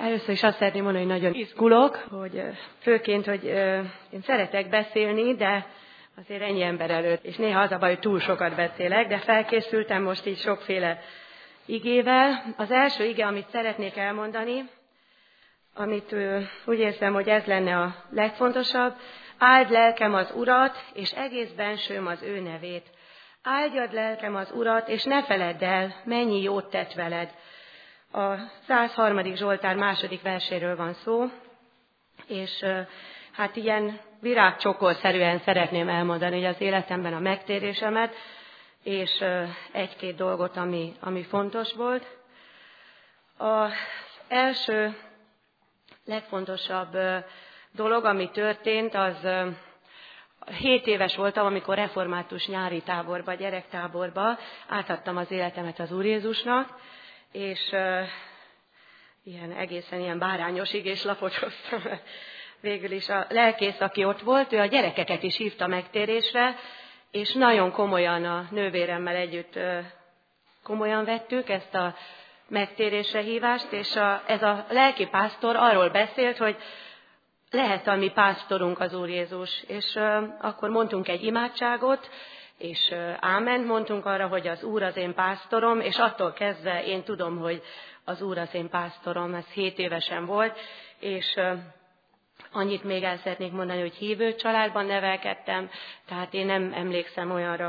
Először is azt szeretném mondani, hogy nagyon izgulok, hogy főként, hogy én szeretek beszélni, de azért ennyi ember előtt, és néha az a baj, hogy túl sokat beszélek, de felkészültem most így sokféle igével. Az első ige, amit szeretnék elmondani, amit úgy érzem, hogy ez lenne a legfontosabb: áld lelkem az Urat, és egész bensőm az ő nevét. Áldjad lelkem az Urat, és ne feledd el, mennyi jót tett veled. A 103. Zsoltár 2. verséről van szó, és hát ilyen virágcsokorszerűen szeretném elmondani, hogy az életemben a megtérésemet, és egy-két dolgot, ami fontos volt. Az első legfontosabb dolog, ami történt, az 7 éves voltam, amikor református nyári táborba, gyerektáborba átadtam az életemet az Úr Jézusnak, és egészen ilyen bárányos igéslapot hoztam. Végül is a lelkész, aki ott volt, ő a gyerekeket is hívta megtérésre, és nagyon komolyan a nővéremmel együtt komolyan vettük ezt a megtérésre hívást, és ez a lelkipásztor arról beszélt, hogy lehet a mi pásztorunk az Úr Jézus. És akkor mondtunk egy imádságot, és áment mondtunk arra, hogy az Úr az én pásztorom, és attól kezdve én tudom, hogy az Úr az én pásztorom. Ez 7 évesen volt, és annyit még el szeretnék mondani, hogy hívő családban nevelkedtem, tehát én nem emlékszem olyanra,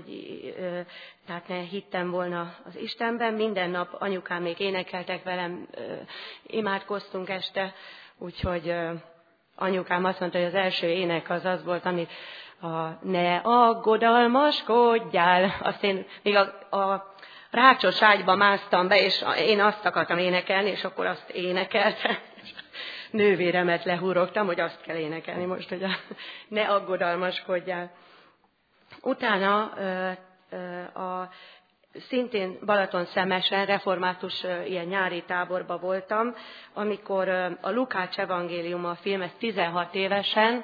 tehát ne hittem volna az Istenben. Minden nap anyukám még énekeltek velem, imádkoztunk este, úgyhogy anyukám azt mondta, hogy az első ének az volt, amit ne aggodalmaskodjál. Azt én még a rácsos ágyba másztam be, és én azt akartam énekelni, és akkor azt énekeltem. Nővéremet lehúrogtam, hogy azt kell énekelni most, hogy ne aggodalmaskodjál. Utána szintén Balatonszemesen református ilyen nyári táborba voltam, amikor a Lukács evangéliuma film, ez 16 évesen,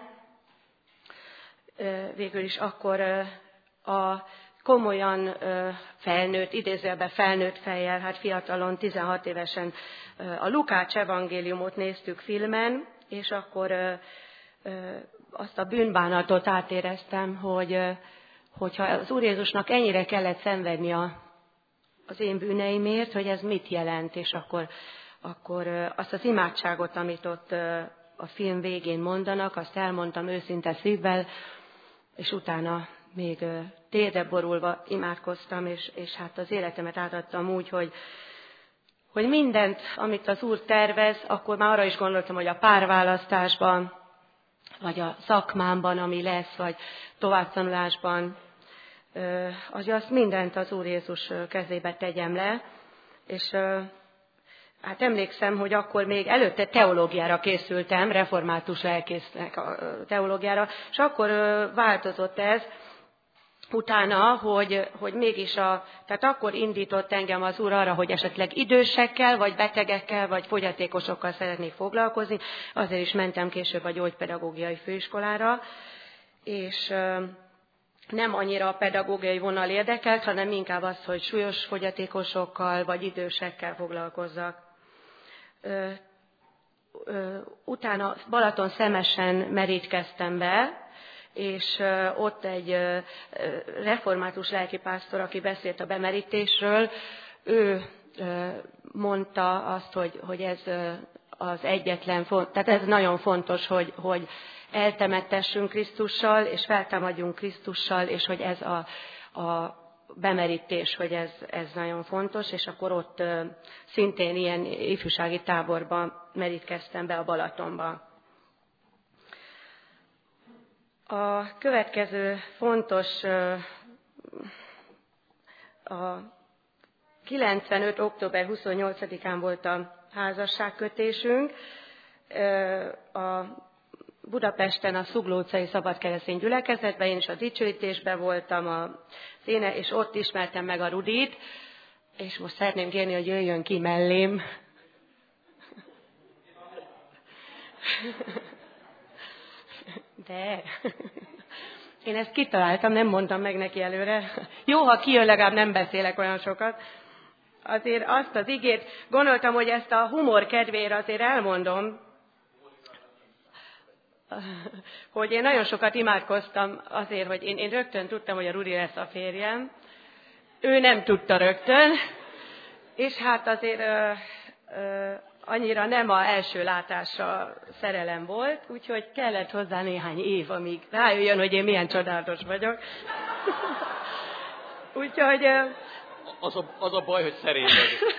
végül is akkor a komolyan felnőtt, idézőjelben felnőtt fejjel, hát fiatalon, 16 évesen a Lukács evangéliumot néztük filmen, és akkor azt a bűnbánatot átéreztem, hogyha az Úr Jézusnak ennyire kellett szenvedni az én bűneimért, hogy ez mit jelent, és akkor azt az imádságot, amit ott a film végén mondanak, azt elmondtam őszinte szívvel, és utána még térdre borulva imádkoztam, és hát az életemet átadtam úgy, hogy mindent, amit az Úr tervez, akkor már arra is gondoltam, hogy a párválasztásban, vagy a szakmámban, ami lesz, vagy továbbtanulásban, azt mindent az Úr Jézus kezébe tegyem le, és hát emlékszem, hogy akkor még előtte teológiára készültem, református lelkésznek a teológiára, és akkor változott ez, utána, hogy mégis tehát akkor indított engem az Úr arra, hogy esetleg idősekkel, vagy betegekkel, vagy fogyatékosokkal szeretnék foglalkozni. Azért is mentem később a gyógypedagógiai főiskolára, és nem annyira a pedagógiai vonal érdekelt, hanem inkább az, hogy súlyos fogyatékosokkal, vagy idősekkel foglalkozzak. Utána Balatonszemesen merítkeztem be, és ott egy református lelkipásztor, aki beszélt a bemerítésről, ő mondta azt, hogy ez az egyetlen, tehát ez nagyon fontos, hogy eltemettessünk Krisztussal, és feltámadjunk Krisztussal, és hogy ez a bemerítés, hogy ez nagyon fontos, és akkor ott szintén ilyen ifjúsági táborban merítkeztem be a Balatonba. A következő fontos, a 95. október 28-án volt a házasságkötésünk, a Budapesten a Zugló utcai szabadkeresztény gyülekezetben, én is a dicsőítésben voltam, és ott ismertem meg a Rudit, és most szeretném kérni, hogy jöjjön ki mellém. De én ezt kitaláltam, nem mondtam meg neki előre. Jó, ha kijön, legalább nem beszélek olyan sokat. azért azt az igét, gondoltam, hogy ezt a humor kedvére azért elmondom, hogy én nagyon sokat imádkoztam azért, hogy én rögtön tudtam, hogy a Rudi lesz a férjem. Ő nem tudta rögtön, és hát azért annyira nem az első látásra szerelem volt, úgyhogy kellett hozzá néhány év, amíg rájöjjön, hogy én milyen csodálatos vagyok. Úgyhogy... Az a baj, hogy szerény vagy.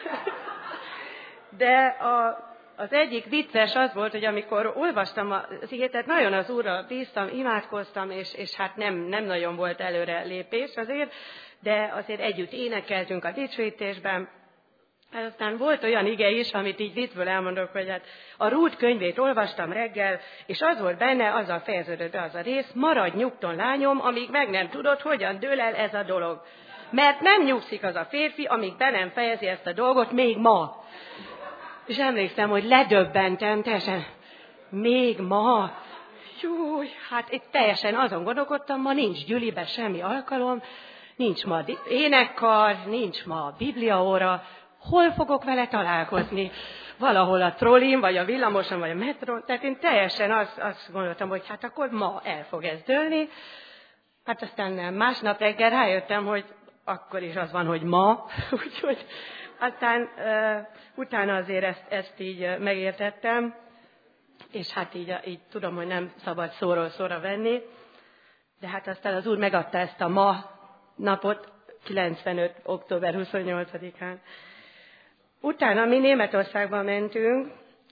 De az egyik vicces az volt, hogy amikor olvastam az igét, tehát nagyon az Úrra bíztam, imádkoztam, és hát nem nagyon volt előre lépés azért, de azért együtt énekeltünk a dicsőítésben. Aztán volt olyan ige is, amit így viccből elmondok, hogy hát a Rút könyvét olvastam reggel, és az volt benne, azzal fejeződött be az a rész, maradj nyugton lányom, amíg meg nem tudod, hogyan dől el ez a dolog. Mert nem nyugszik az a férfi, amíg be nem fejezi ezt a dolgot még ma. És emlékszem, hogy ledöbbentem, teljesen, még ma. Júj, hát itt teljesen azon gondolkodtam, ma nincs gyülibe semmi alkalom, nincs ma énekkar, nincs ma bibliaóra, hol fogok vele találkozni? Valahol a trollin, vagy a villamoson, vagy a metrón. Tehát én teljesen azt gondoltam, hogy hát akkor ma el fog ez dőlni. Hát aztán nem. Másnap reggel rájöttem, hogy akkor is az van, hogy ma. Úgyhogy aztán utána azért ezt így megértettem, és hát így tudom, hogy nem szabad szóról szóra venni, de hát aztán az Úr megadta ezt a ma napot, 95. október 28-án. Utána mi Németországban mentünk,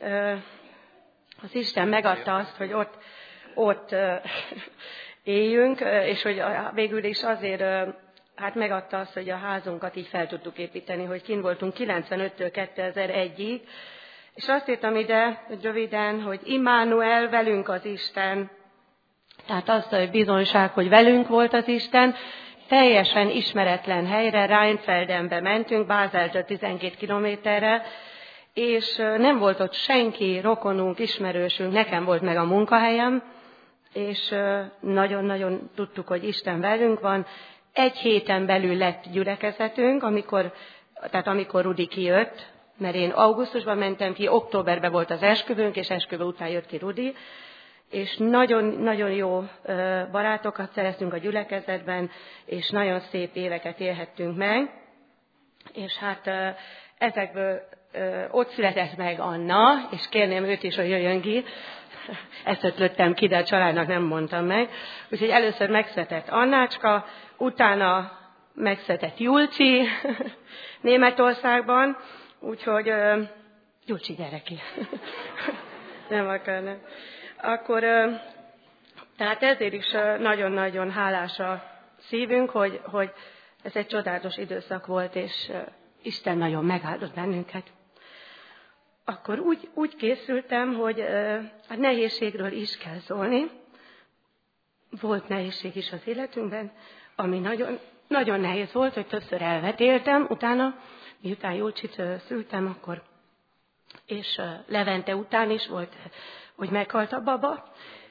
az Isten megadta azt, hogy ott éljünk, és hogy végül is azért hát megadta azt, hogy a házunkat így fel tudtuk építeni, hogy kint voltunk 95-től 2001-ig, és azt írtam ide röviden, hogy Immanuel, velünk az Isten, tehát azt a bizonyság, hogy velünk volt az Isten, teljesen ismeretlen helyre, Rheinfeldenbe mentünk, Bázeltől 12 kilométerre, és nem volt ott senki, rokonunk, ismerősünk, nekem volt meg a munkahelyem, és nagyon-nagyon tudtuk, hogy Isten velünk van. Egy héten belül lett gyülekezetünk, amikor Rudi kijött, mert én augusztusban mentem ki, októberben volt az esküvőnk, és esküvő után jött ki Rudi, és nagyon-nagyon jó barátokat szereztünk a gyülekezetben, és nagyon szép éveket élhettünk meg, és hát ezekből ott született meg Anna, és kérném őt is, hogy jöjjön ki, ezt ötlöttem ki, de a családnak nem mondtam meg, úgyhogy először megszületett Annácska, utána megszületett Julci Németországban, úgyhogy Julci, gyere ki. Nem akarnak. Akkor, tehát ezért is nagyon-nagyon hálás a szívünk, hogy ez egy csodálatos időszak volt, és Isten nagyon megáldott bennünket. Akkor úgy készültem, hogy a nehézségről is kell szólni. Volt nehézség is az életünkben, ami nagyon, nagyon nehéz volt, hogy többször elvetéltem utána, miután Julcsit szültem, akkor, és Levente után is volt, hogy meghalt a baba,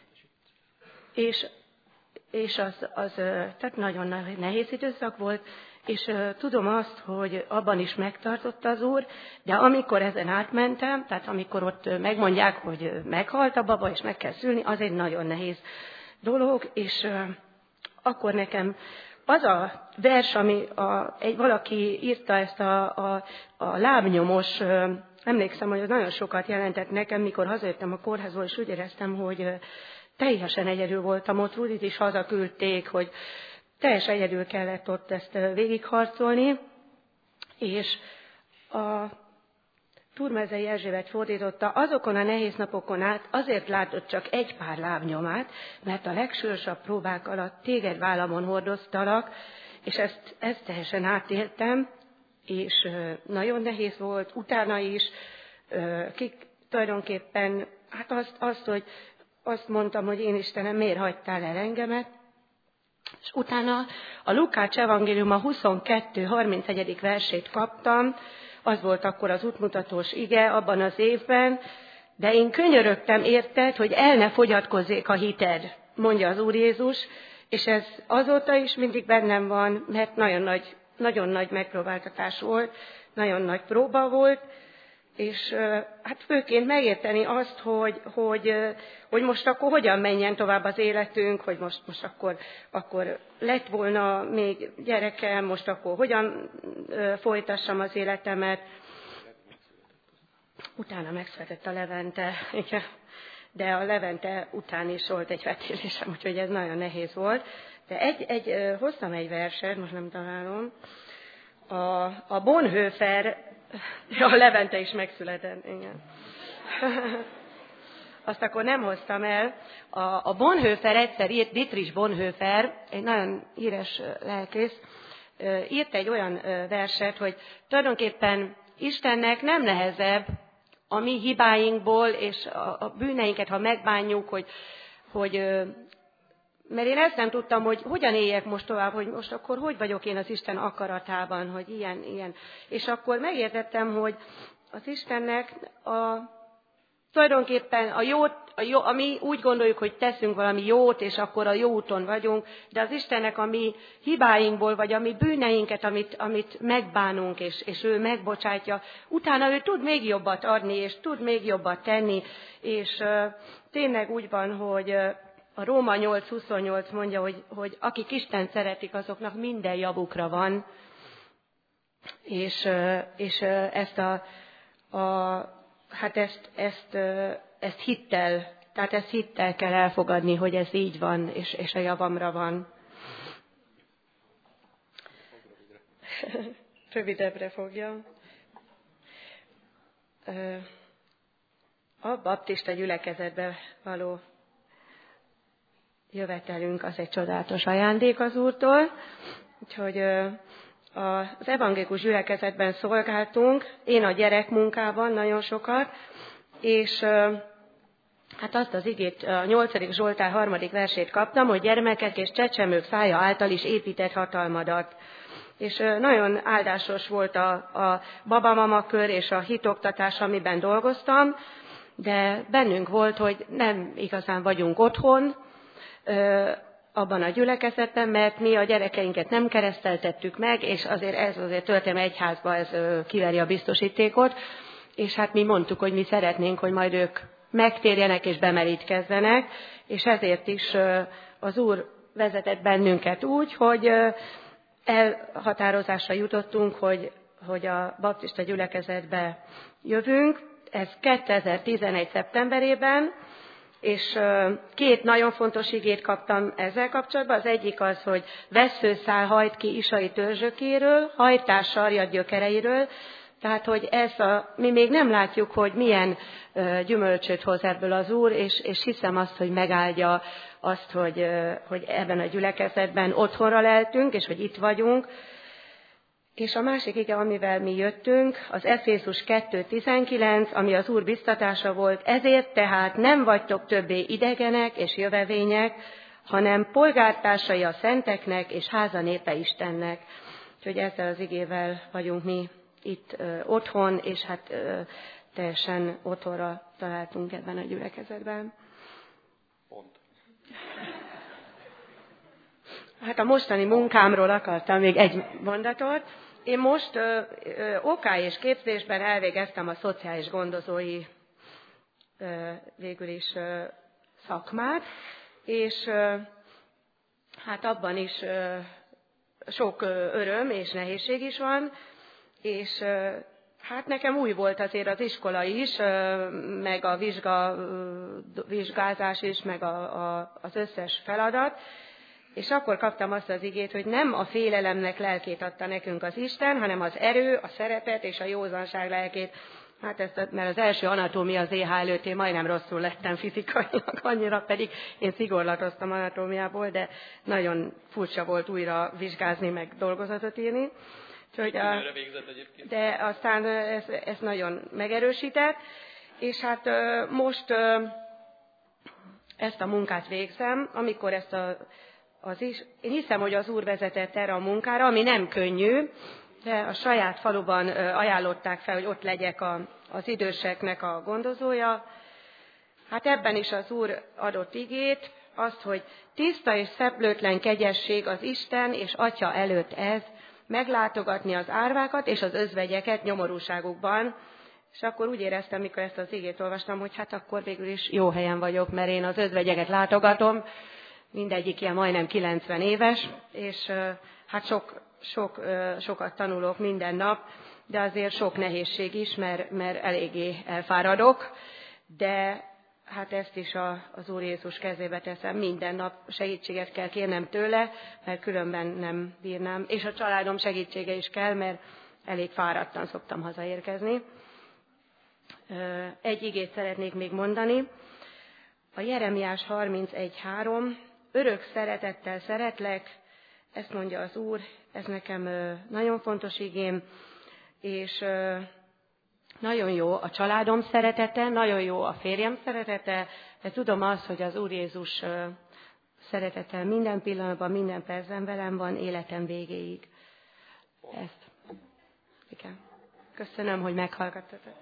és az tehát nagyon nehéz időszak volt, és tudom azt, hogy abban is megtartott az Úr, de amikor ezen átmentem, tehát amikor ott megmondják, hogy meghalt a baba, és meg kell szülni, az egy nagyon nehéz dolog, és akkor nekem az a vers, ami valaki írta ezt a lábnyomos, emlékszem, hogy az nagyon sokat jelentett nekem, mikor hazajöttem a kórházból, és úgy éreztem, hogy teljesen egyedül voltam ott, Rudit is hazaküldték, hogy teljesen egyedül kellett ott ezt végigharcolni, és a Turmezei Erzsébet fordította, azokon a nehéz napokon át azért látott csak egy pár lábnyomát, mert a legsúlyosabb próbák alatt téged vállamon hordoztalak, és ezt teljesen átéltem, és nagyon nehéz volt, utána is, tulajdonképpen, hát hogy azt mondtam, hogy én Istenem, miért hagytál el engemet, és utána a Lukács evangéliuma 22.31. versét kaptam, az volt akkor az útmutatós ige abban az évben, de én könyörögtem érted, hogy el ne fogyatkozzék a hited, mondja az Úr Jézus, és ez azóta is mindig bennem van, mert nagyon nagy megpróbáltatás volt, nagyon nagy próba volt, és hát főként megérteni azt, hogy most akkor hogyan menjen tovább az életünk, hogy most akkor lett volna még gyerekem, most akkor hogyan folytassam az életemet. Utána megszületett a Levente, igen. De a Levente után is volt egy vetélésem, úgyhogy ez nagyon nehéz volt. De hoztam egy verset, most nem találom. A Bonhoeffer, a Levente is megszületett, igen. Azt akkor nem hoztam el. A Bonhoeffer egyszer írt, Dietrich Bonhoeffer, egy nagyon híres lelkész, írt egy olyan verset, hogy tulajdonképpen Istennek nem nehezebb a mi hibáinkból, és a bűneinket, ha megbánjuk, mert én ezt nem tudtam, hogy hogyan éljek most tovább, hogy most akkor hogy vagyok én az Isten akaratában, hogy ilyen. És akkor megértettem, hogy az Istennek tulajdonképpen a jót, ami úgy gondoljuk, hogy teszünk valami jót, és akkor a jó úton vagyunk, de az Istennek a mi hibáinkból, vagy a mi bűneinket, amit megbánunk, és ő megbocsátja, utána ő tud még jobbat adni, és tud még jobbat tenni, és tényleg úgy van, hogy a Róma 8:28 mondja, hogy akik Istent szeretik, azoknak minden javukra van, és ezt hittel, tehát ezt hittel kell elfogadni, hogy ez így van, és a javamra van. Rövidebbre fogja. A baptista gyülekezetbe való jövetelünk az egy csodálatos ajándék az Úrtól, úgyhogy az evangélikus gyülekezetben szolgáltunk, én a gyerekmunkában nagyon sokat, és hát azt az igét, a 8. Zsoltár 3. versét kaptam, hogy gyermekek és csecsemők szája által is épített hatalmadat. És nagyon áldásos volt a babamama kör és a hitoktatás, amiben dolgoztam, de bennünk volt, hogy nem igazán vagyunk otthon, abban a gyülekezetben, mert mi a gyerekeinket nem kereszteltettük meg, és ez történelmi egyházba ez kiveri a biztosítékot, és hát mi mondtuk, hogy mi szeretnénk, hogy majd ők megtérjenek és bemerítkezzenek, és ezért is az Úr vezetett bennünket úgy, hogy elhatározásra jutottunk, hogy a baptista gyülekezetbe jövünk. Ez 2011. szeptemberében, és 2 nagyon fontos igét kaptam ezzel kapcsolatban. Az egyik az, hogy vesszőszál hajt ki Isai törzsökéről, hajtás sarjad gyökereiről, tehát, hogy mi még nem látjuk, hogy milyen gyümölcsöt hoz ebből az Úr, és hiszem azt, hogy megáldja azt, hogy ebben a gyülekezetben otthonra leltünk, és hogy itt vagyunk. És a másik ige, amivel mi jöttünk, az Efézus 2:19, ami az Úr biztatása volt, ezért tehát nem vagytok többé idegenek és jövevények, hanem polgártársai a szenteknek és háza népe Istennek. Úgyhogy ezzel az igével vagyunk mi itt otthon, és hát teljesen otthonra találtunk ebben a gyülekezetben. Pont. Hát a mostani munkámról akartam még egy mondatot. Én most OK és képzésben elvégeztem a szociális gondozói végül is szakmát, és hát abban is sok öröm és nehézség is van, és hát nekem új volt azért az iskola is, meg a vizsgázás is, meg az összes feladat, és akkor kaptam azt az igét, hogy nem a félelemnek lelkét adta nekünk az Isten, hanem az erő, a szeretet és a józanság lelkét. Hát mert az első anatómia az EH előtt én majdnem rosszul lettem fizikailag, annyira pedig én szigorlatoztam anatómiából, de nagyon furcsa volt újra vizsgázni, meg dolgozatot írni. De aztán ez nagyon megerősített, és hát most ezt a munkát végzem, amikor én hiszem, hogy az Úr vezetett erre a munkára, ami nem könnyű, de a saját faluban ajánlották fel, hogy ott legyek az időseknek a gondozója. Hát ebben is az Úr adott igét, azt, hogy tiszta és szeplőtlen kegyesség az Isten és Atya előtt ez, meglátogatni az árvákat és az özvegyeket nyomorúságukban. És akkor úgy éreztem, mikor ezt az igét olvastam, hogy hát akkor végül is jó helyen vagyok, mert én az özvegyeket látogatom, mindegyik ilyen majdnem 90 éves, és hát sokat tanulok minden nap, de azért sok nehézség is, mert eléggé elfáradok, de hát ezt is az Úr Jézus kezébe teszem, minden nap segítséget kell kérnem tőle, mert különben nem bírnám, és a családom segítsége is kell, mert elég fáradtan szoktam hazaérkezni. Egy igét szeretnék még mondani. A Jeremiás 31:3, örök szeretettel szeretlek, ezt mondja az Úr, ez nekem nagyon fontos igém, és nagyon jó a családom szeretete, nagyon jó a férjem szeretete, de tudom azt, hogy az Úr Jézus szeretete minden pillanatban, minden percben velem van, életem végéig. Ezt. Igen. Köszönöm, hogy meghallgattatok.